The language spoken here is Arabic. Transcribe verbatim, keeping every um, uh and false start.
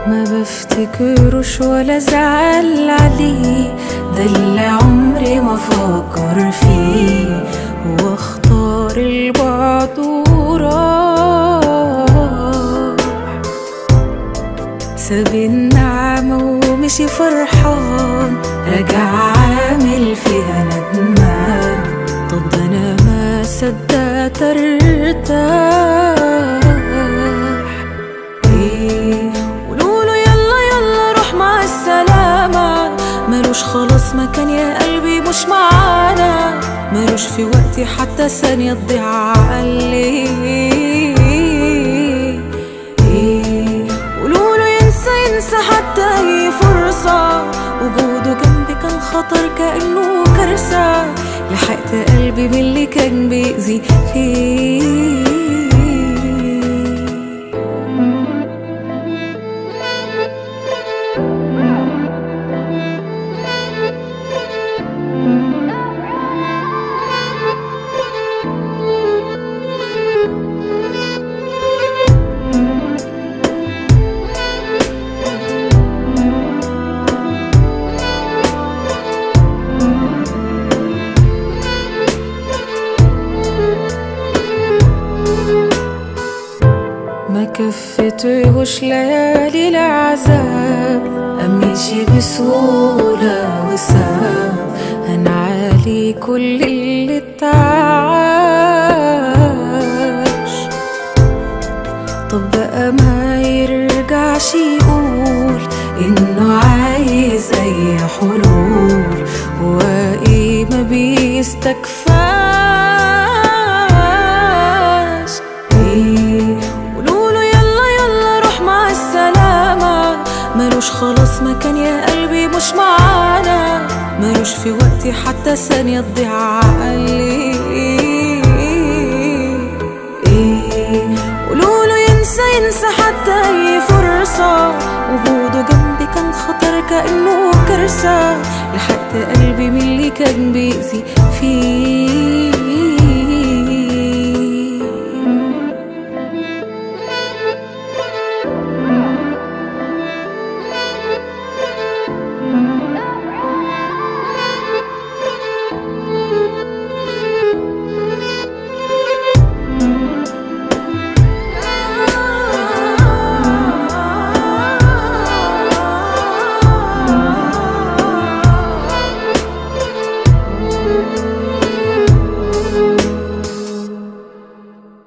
ما بفتكروش ولا زعل عليه، ده اللي عمري ما فكر فيه، واختار البعد وراح. ساب النعمة ومشي فرحان، رجع عامل فيها ندمان. طب ده انا ما صدقت ارتاح. ايه قولوله يلا يلا روح مع السلامة، ملوش خلاص مكان يا قلبي مش معانا، ملوش في وقتي حتى ثانية تضيع عليه. ايه قولوله ينسى ينسى حتى اي فرصة، وجوده جنبي كان خطر كأنه كارثة. لحقت قلبي من اللي كان بيأذي فيه. ما كفتهوش ليالي العذاب، أمشي بسهولة وسهام، هنعالي كل اللي اتعاش. طب بقى ما يرجعش يقول إنه عايز أي حلول، هو إيه ما بيستكفاش. إيه ملوش خلاص مكان يا قلبي مش معانا، ملوش في وقتي حتى ثانية تضيع عليه. ايه قولوله ينسى ينسى حتى اي فرصة، وجوده جنبي كان خطر كأنه كارثة. لحقت قلبي من اللي كان بيأذي فيه.